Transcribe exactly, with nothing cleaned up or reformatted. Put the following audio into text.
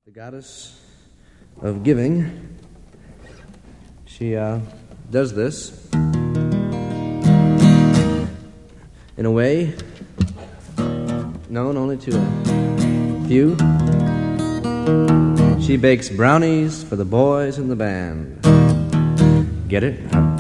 the goddess of giving. She uh, does this in a way known only to a few. She bakes brownies for the boys in the band. Get it?